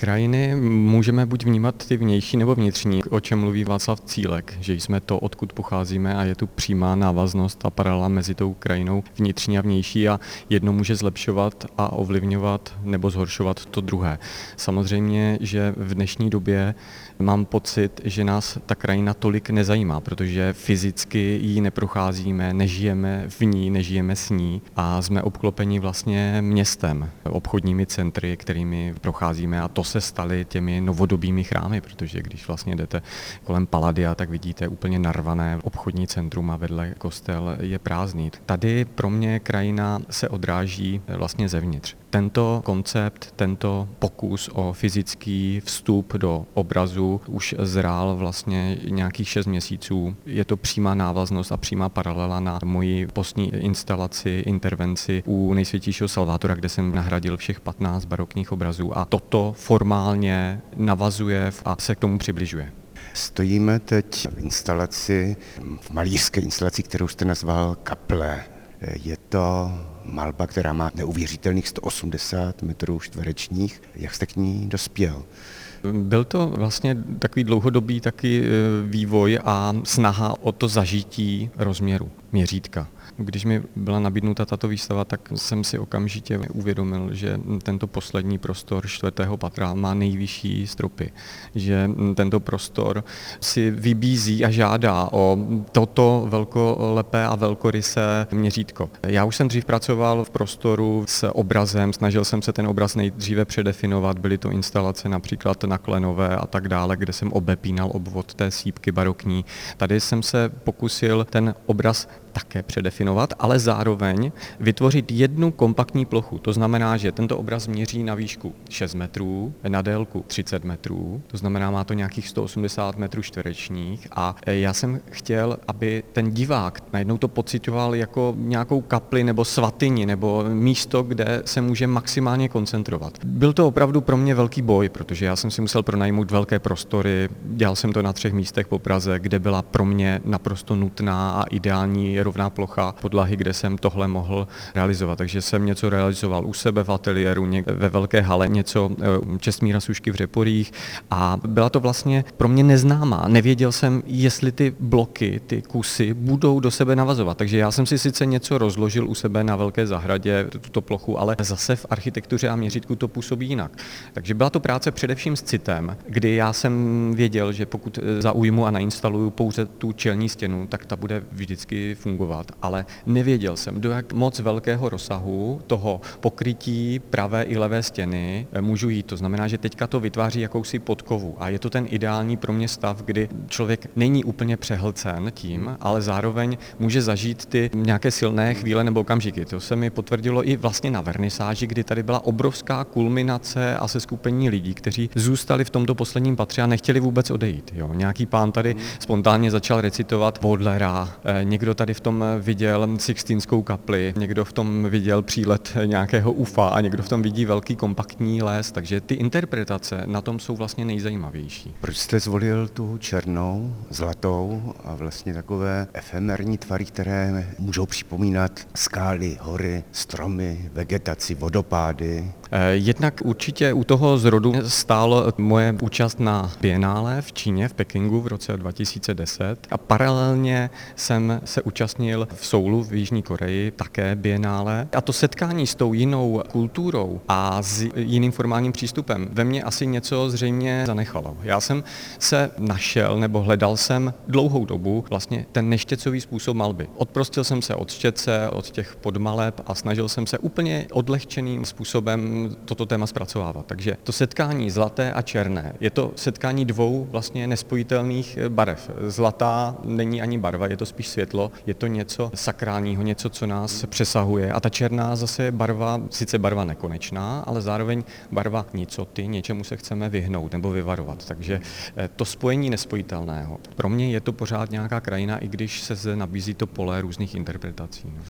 Krajiny můžeme buď vnímat ty vnější nebo vnitřní, o čem mluví Václav Cílek, že jsme to, odkud pocházíme a je tu přímá návaznost a paralela mezi tou krajinou vnitřní a vnější a jedno může zlepšovat a ovlivňovat nebo zhoršovat to druhé. Samozřejmě, že v dnešní době mám pocit, že nás ta krajina tolik nezajímá, protože fyzicky ji neprocházíme, nežijeme v ní, nežijeme s ní a jsme obklopeni vlastně městem, obchodními centry, kterými procházíme a to se staly těmi novodobými chrámy, protože když vlastně jdete kolem Palladia, tak vidíte úplně narvané obchodní centrum a vedle kostel je prázdný. Tady pro mě krajina se odráží vlastně zevnitř. Tento koncept, tento pokus o fyzický vstup do obrazu už zrál vlastně nějakých 6 měsíců. Je to přímá návaznost a přímá paralela na moji postní instalaci, intervenci u Nejsvětějšího Salvátora, kde jsem nahradil všech 15 barokních obrazů a toto formálně navazuje a se k tomu přibližuje. Stojíme teď v instalaci, v malířské instalaci, kterou jste nazval Kaple. Je to malba, která má neuvěřitelných 180 metrů čtverečních. Jak jste k ní dospěl? Byl to vlastně takový dlouhodobý taky vývoj a snaha o to zažití rozměru, měřítka. Když mi byla nabídnuta tato výstava, tak jsem si okamžitě uvědomil, že tento poslední prostor 4. patra má nejvyšší stropy, že tento prostor si vybízí a žádá o toto velkolepé a velkorysé měřítko. Já už jsem dřív pracoval v prostoru s obrazem, snažil jsem se ten obraz nejdříve předefinovat, byly to instalace například na Klenové a tak dále, kde jsem obepínal obvod té sýpky barokní. Tady jsem se pokusil ten obraz také předefinovat, ale zároveň vytvořit jednu kompaktní plochu. To znamená, že tento obraz měří na výšku 6 metrů, na délku 30 metrů, to znamená, má to nějakých 180 metrů čtverečních a já jsem chtěl, aby ten divák najednou to pocitoval jako nějakou kapli nebo svatyni nebo místo, kde se může maximálně koncentrovat. Byl to opravdu pro mě velký boj, protože já jsem si musel pronajmout velké prostory, dělal jsem to na 3 místech po Praze, kde byla pro mě naprosto nutná a ideální rovná plocha podlahy, kde jsem tohle mohl realizovat. Takže jsem něco realizoval u sebe v ateliéru, ve velké hale, něco Čestmíra Sušky v Řeporích a byla to vlastně pro mě neznámá. Nevěděl jsem, jestli ty bloky, ty kusy budou do sebe navazovat. Takže já jsem si sice něco rozložil u sebe na velké zahradě, tuto plochu, ale zase v architektuře a měřítku to působí jinak. Takže byla to práce především s citem, kdy já jsem věděl, že pokud zaujmu a nainstaluju pouze tu čelní stěnu, tak ta bude vždycky fungovat, ale nevěděl jsem, do jak moc velkého rozsahu toho pokrytí pravé i levé stěny můžu jít. To znamená, že teďka to vytváří jakousi podkovu a je to ten ideální pro mě stav, kdy člověk není úplně přehlcen tím, ale zároveň může zažít ty nějaké silné chvíle nebo okamžiky. To se mi potvrdilo i vlastně na vernisáži, kdy tady byla obrovská kulminace a seskupení lidí, kteří zůstali v tomto posledním patře a nechtěli vůbec odejít. Jo. Nějaký pán tady spontánně začal recitovat Baudelaira, někdo tady v tom viděl Sixtínskou kapli, někdo v tom viděl přílet nějakého UFA a někdo v tom vidí velký kompaktní les, takže ty interpretace na tom jsou vlastně nejzajímavější. Proč jste zvolil tu černou, zlatou a vlastně takové efemerní tvary, které můžou připomínat skály, hory, stromy, vegetaci, vodopády? Jednak určitě u toho zrodu stál moje účast na bienále v Číně, v Pekingu v roce 2010 a paralelně jsem se účastnil v Soulu v Jižní Koreji také bienále a to setkání s tou jinou kulturou a s jiným formálním přístupem ve mně asi něco zřejmě zanechalo. Já jsem se našel nebo hledal jsem dlouhou dobu vlastně ten neštěcový způsob malby. Odprostil jsem se od štětce, od těch podmaleb a snažil jsem se úplně odlehčeným způsobem toto téma zpracovávat. Takže to setkání zlaté a černé je to setkání dvou vlastně nespojitelných barev. Zlatá není ani barva, je to spíš světlo, je to něco sakrálního, něco, co nás přesahuje. A ta černá zase je barva, sice barva nekonečná, ale zároveň barva nicoty, něčemu se chceme vyhnout nebo vyvarovat. Takže to spojení nespojitelného. Pro mě je to pořád nějaká krajina, i když se zde nabízí to pole různých interpretací.